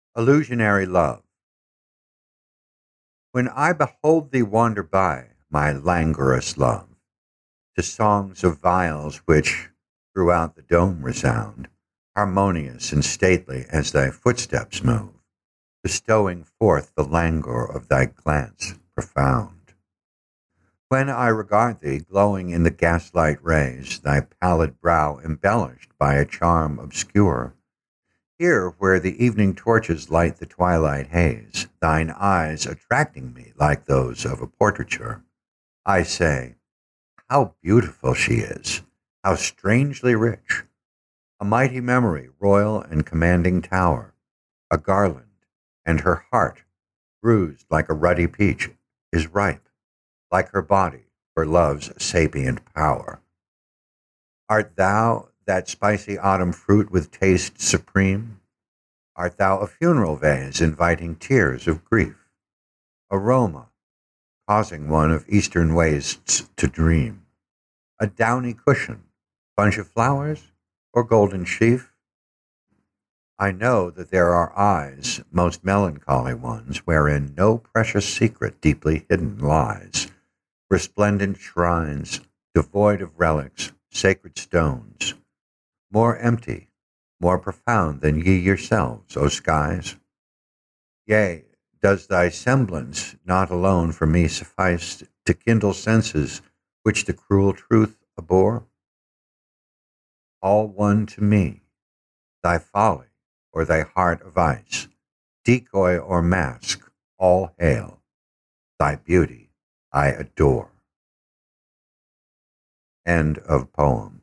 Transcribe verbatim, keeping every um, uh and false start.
Illusionary love. When I behold thee wander by, my languorous love, to songs of viols which throughout the dome resound, harmonious and stately as thy footsteps move, bestowing forth the languor of thy glance profound. When I regard thee glowing in the gaslight rays, thy pallid brow embellished by a charm obscure, here, where the evening torches light the twilight haze, thine eyes attracting me like those of a portraiture, I say, how beautiful she is, how strangely rich, a mighty memory, royal and commanding tower, a garland, and her heart, bruised like a ruddy peach, is ripe, like her body, for love's sapient power. Art thou that spicy autumn fruit with taste supreme? Art thou a funeral vase inviting tears of grief? Aroma, causing one of eastern wastes to dream? A downy cushion, bunch of flowers, or golden sheaf? I know that there are eyes, most melancholy ones, wherein no precious secret deeply hidden lies, resplendent shrines, devoid of relics, sacred stones, more empty, more profound than ye yourselves, O skies. Yea, does thy semblance not alone for me suffice to kindle senses which the cruel truth abhor? All one to me, thy folly or thy heart of ice, decoy or mask, all hail, thy beauty I adore. End of poem.